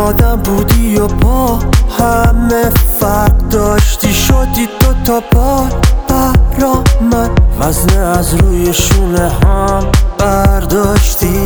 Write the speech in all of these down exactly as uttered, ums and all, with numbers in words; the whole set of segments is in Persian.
آدم بودی و با همه فرق داشتی، شدی دوتا بار برا من، وزنه از روی شونه هم برداشتی.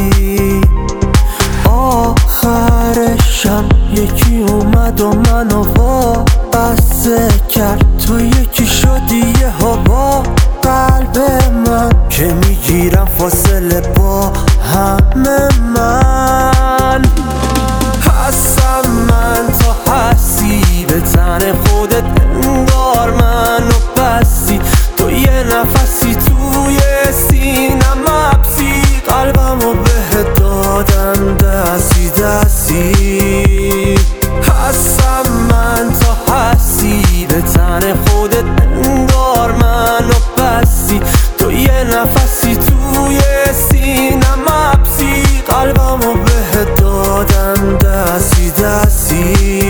آخرشم یکی اومد و منو وابسته کرد، تو یکی شدی یهو با قلب من، که میگیرم فاصله با همه من. هستم من تا هستی، به تن خودت انگار منو بستی، تو یه نفسی توی سینم حبسی، قلبمو بهت دادم دستی دستی. هستم من تا هستی، به تن خودت انگار منو بستی، تو یه نفسی توی سینم حبسی، قلبمو بهت دادم دستی دستی.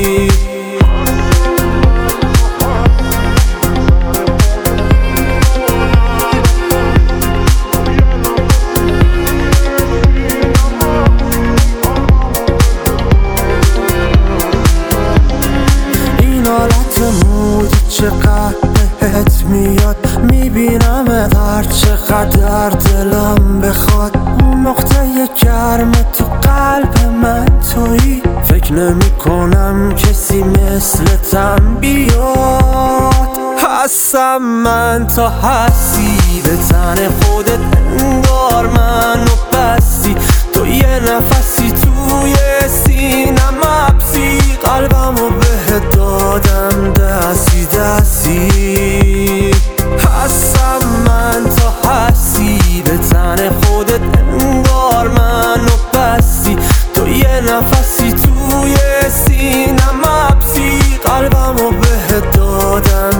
این حالت مودی چقدر بهت میاد، میبینم هر چقدر دلم بخواد، اون نقطه گرم تو قلب من تویی، فکر نمی کنم کسی مثلتم بیاد. هستم من تا هستی، به تن خودت انگار منو بستی، تو یه نفسی توی سینم حبسی، قلبمو بهت دادم دستی دستی. هستم من تا هستی، به تن خودت انگار منو بستی، تو یه نفسی توی سینم حبسی، قلبمو بهت دادم